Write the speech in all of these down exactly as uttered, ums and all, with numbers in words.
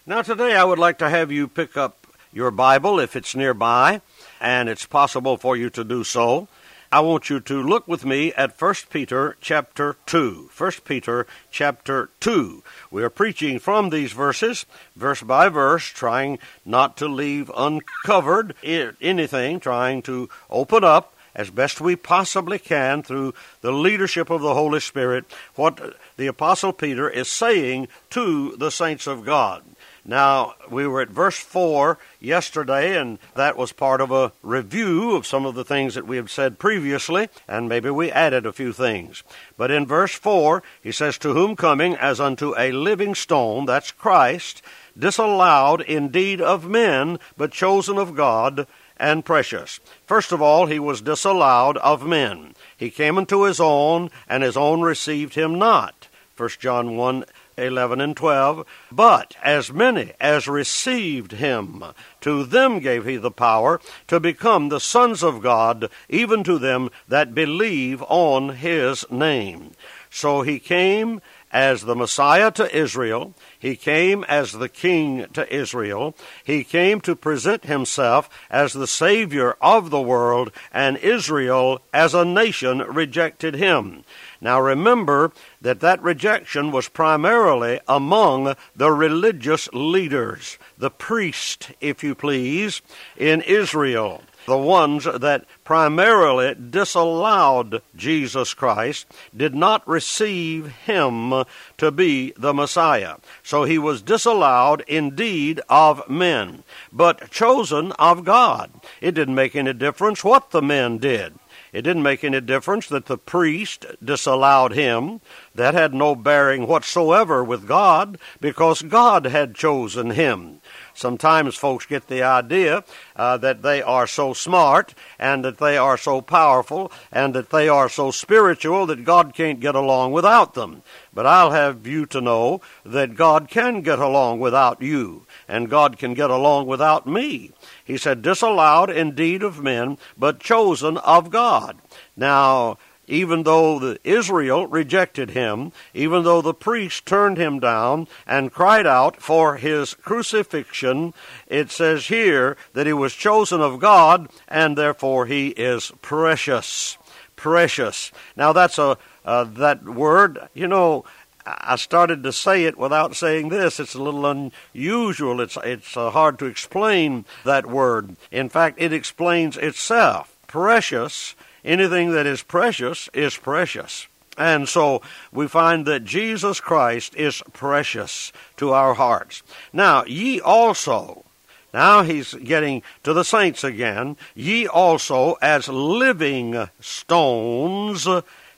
Now today I would like to have you pick up your Bible if it's nearby, and it's possible for you to do so. I want you to look with me at First Peter chapter two. First Peter chapter two. We are preaching from these verses, verse by verse, trying not to leave uncovered anything, trying to open up as best we possibly can through the leadership of the Holy Spirit what the Apostle Peter is saying to the saints of God. Now, we were at verse four yesterday, and that was part of a review of some of the things that we had said previously, and maybe we added a few things. But in verse four, he says, "To whom coming as unto a living stone," that's Christ, "disallowed indeed of men, but chosen of God, and precious." First of all, he was disallowed of men. He came unto his own, and his own received him not. First John one, eleven and twelve, "But as many as received him, to them gave he the power to become the sons of God, even to them that believe on his name." So he came as the Messiah to Israel. He came as the King to Israel. He came to present himself as the Savior of the world, and Israel as a nation rejected him. Now remember that that rejection was primarily among the religious leaders, the priests, if you please, in Israel, the ones that primarily disallowed Jesus Christ, did not receive him to be the Messiah. So he was disallowed indeed of men, but chosen of God. It didn't make any difference what the men did. It didn't make any difference that the priest disallowed him. That had no bearing whatsoever with God, because God had chosen him. Sometimes folks get the idea uh, that they are so smart and that they are so powerful and that they are so spiritual that God can't get along without them. But I'll have you to know that God can get along without you, and God can get along without me. He said, "Disallowed indeed of men, but chosen of God." Now, even though the Israel rejected him, even though the priests turned him down and cried out for his crucifixion, it says here that he was chosen of God, and therefore he is precious. Precious. Now that's a uh, that word, you know, I started to say it without saying this. It's a little unusual. It's it's uh, hard to explain that word. In fact, it explains itself. Precious. Anything that is precious is precious. And so we find that Jesus Christ is precious to our hearts. Now, ye also, now he's getting to the saints again, "ye also as living stones,"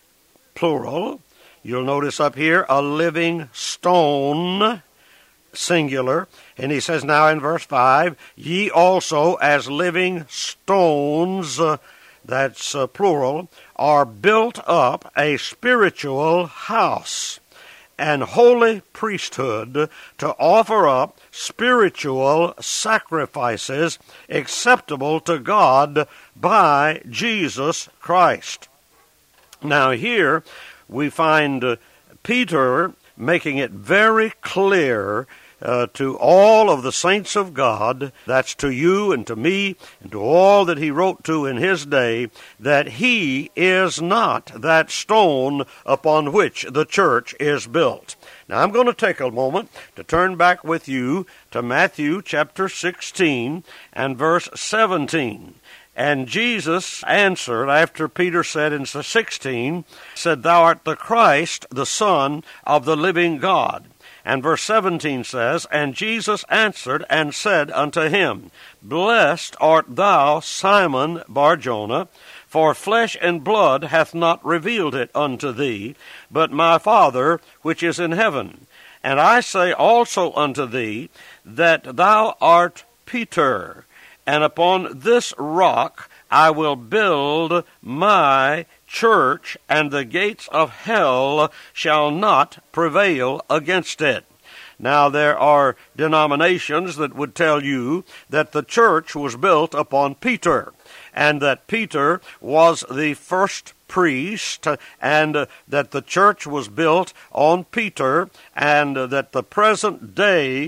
plural. You'll notice up here a living stone, singular. And he says now in verse five, "Ye also as living stones," that's uh, plural, "are built up a spiritual house, and holy priesthood, to offer up spiritual sacrifices acceptable to God by Jesus Christ." Now here we find uh, Peter making it very clear Uh, to all of the saints of God, that's to you and to me and to all that he wrote to in his day, that he is not that stone upon which the church is built. Now I'm going to take a moment to turn back with you to Matthew chapter sixteen and verse seventeen. "And Jesus answered," after Peter said in sixteen, said, "Thou art the Christ, the Son of the living God." And verse seventeen says, "And Jesus answered and said unto him, Blessed art thou, Simon Bar-Jonah, for flesh and blood hath not revealed it unto thee, but my Father which is in heaven. And I say also unto thee, that thou art Peter, and upon this rock I will build my church, and the gates of hell shall not prevail against it." Now, there are denominations that would tell you that the church was built upon Peter, and that Peter was the first priest, and uh, that the church was built on Peter, and uh, that the present day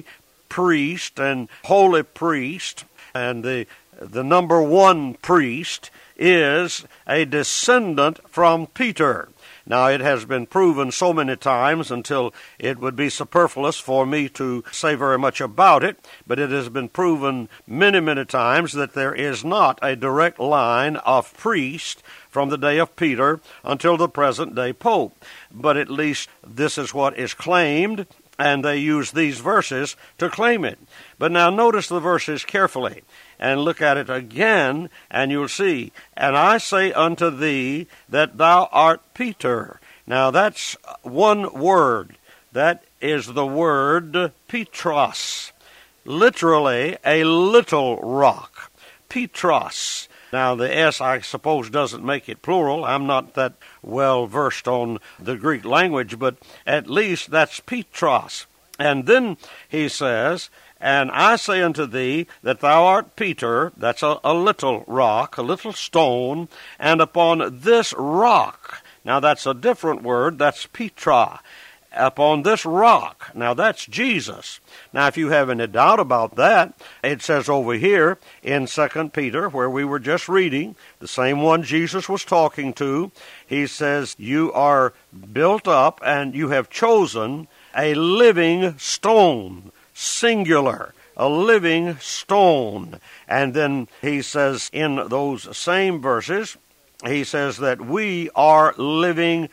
priest and holy priest, and the, the number one priest is a descendant from Peter. Now, it has been proven so many times until it would be superfluous for me to say very much about it, but it has been proven many, many times that there is not a direct line of priest from the day of Peter until the present day Pope. But at least this is what is claimed, and they use these verses to claim it. But now notice the verses carefully, and look at it again, and you'll see, and I say unto thee that thou art Peter. Now that's one word. That is the word Petros. Literally, a little rock. Petros. Now the S, I suppose, doesn't make it plural. I'm not that well versed on the Greek language, but at least that's Petros. And then he says, and I say unto thee that thou art Peter, that's a, a little rock, a little stone, and upon this rock, now that's a different word, that's Petra, upon this rock, now that's Jesus. Now if you have any doubt about that, it says over here in Second Peter, where we were just reading, the same one Jesus was talking to, he says, you are built up and you have chosen a living stone, singular, a living stone. And then he says in those same verses, he says that we are living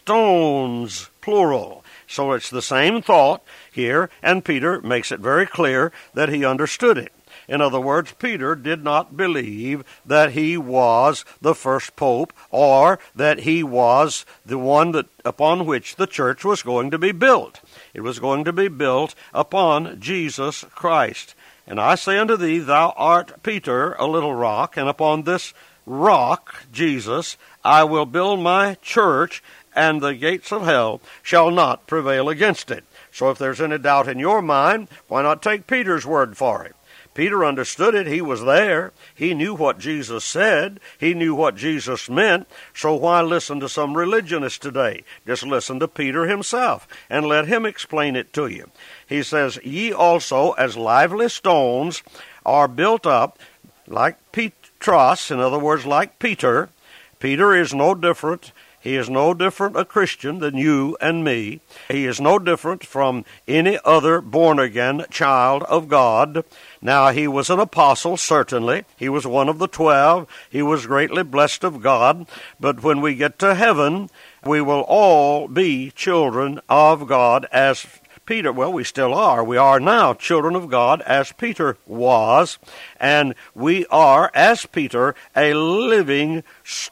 stones, plural. So it's the same thought here, and Peter makes it very clear that he understood it. In other words, Peter did not believe that he was the first pope or that he was the one that upon which the church was going to be built. It was going to be built upon Jesus Christ. And I say unto thee, thou art Peter, a little rock, and upon this rock, Jesus, I will build my church, and the gates of hell shall not prevail against it. So if there's any doubt in your mind, why not take Peter's word for it? Peter understood it. He was there. He knew what Jesus said. He knew what Jesus meant. So why listen to some religionist today? Just listen to Peter himself and let him explain it to you. He says, ye also as lively stones are built up like Petros, in other words, like Peter. Peter is no different. He is no different a Christian than you and me. He is no different from any other born-again child of God. Now, he was an apostle, certainly. He was one of the twelve. He was greatly blessed of God. But when we get to heaven, we will all be children of God as Peter, well, we still are. We are now children of God as Peter was. And we are, as Peter, a living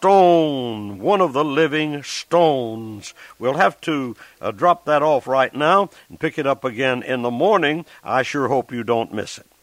stone, one of the living stones. We'll have to uh, drop that off right now and pick it up again in the morning. I sure hope you don't miss it.